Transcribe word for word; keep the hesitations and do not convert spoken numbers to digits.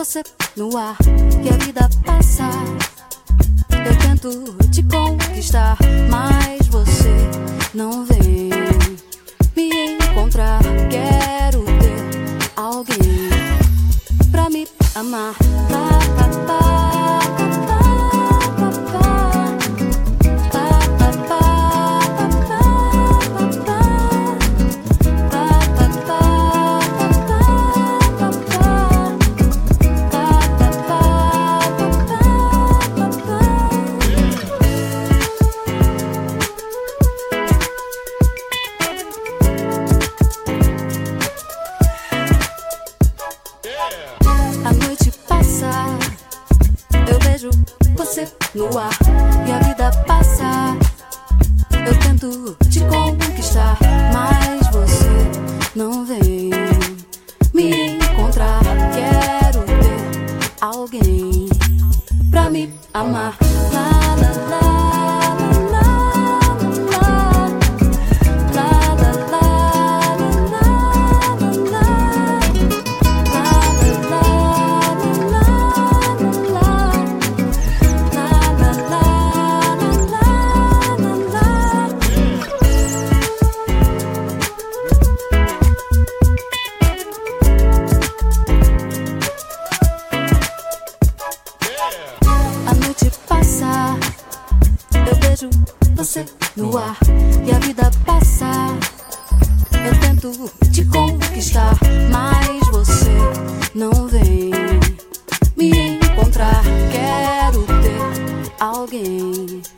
você no ar e a vida passa. Eu tento te conquistar, mas você não vem me encontrar. Quero ter alguém pra me amar. Pá, pá, pá, pá, pá, pá, pá, pá, pá. A noite passa, eu vejo você no ar e a vida passa. Eu tento te conquistar, mas você não vem me encontrar. Quero ter alguém pra me amar. Lá, lá, lá. A noite passa, eu vejo você no ar e a vida passa. Eu tento te conquistar, mas você não vem me encontrar. Quero ter alguém